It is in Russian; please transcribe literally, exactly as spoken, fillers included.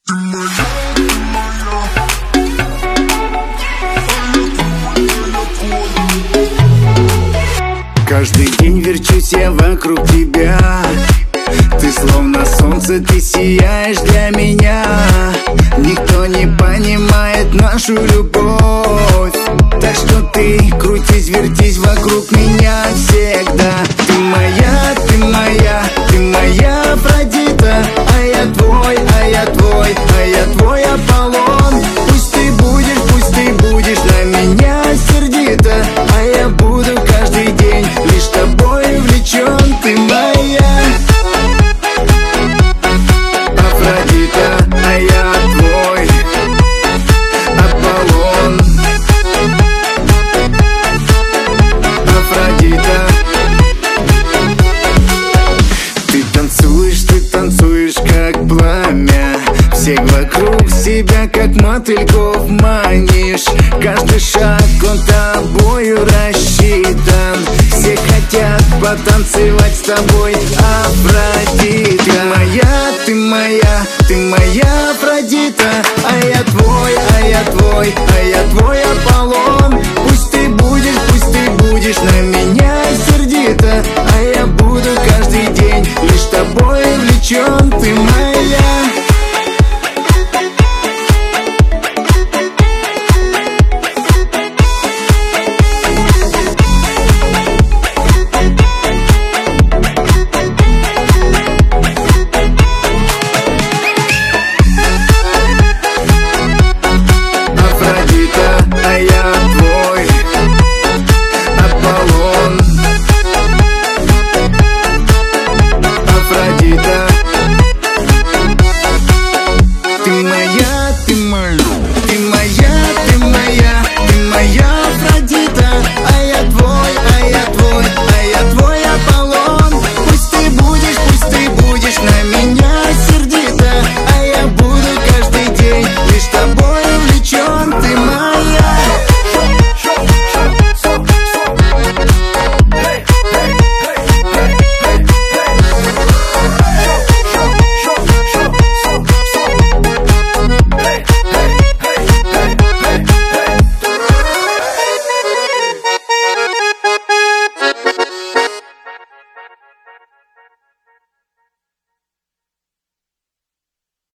Каждый день верчусь я вокруг тебя. Ты словно солнце, ты сияешь для меня. Никто не понимает нашу любовь, так что ты крутись, вертись вокруг меня всегда. Ты моя, ты моя, ты моя Афродита. А я твой, а я твой, а я твой Аполлон. Пусть ты будешь, пусть ты будешь на меня сердита, а я буду каждый день лишь тобой увлечен. Ты моя Афродита, а я твой Аполлон. Афродита. Ты танцуешь, ты танцуешь как пламя, всех вокруг себя как мотыльков манишь. Каждый шаг он тобою рассчитан. Все хотят потанцевать с тобой, Афродита. Ты моя, ты моя, ты моя Афродита. А я твой, а я твой, а я твой Аполлон. Пусть ты будешь, пусть ты будешь на меня сердита, а я буду каждый день лишь тобой увлечен. Ты моя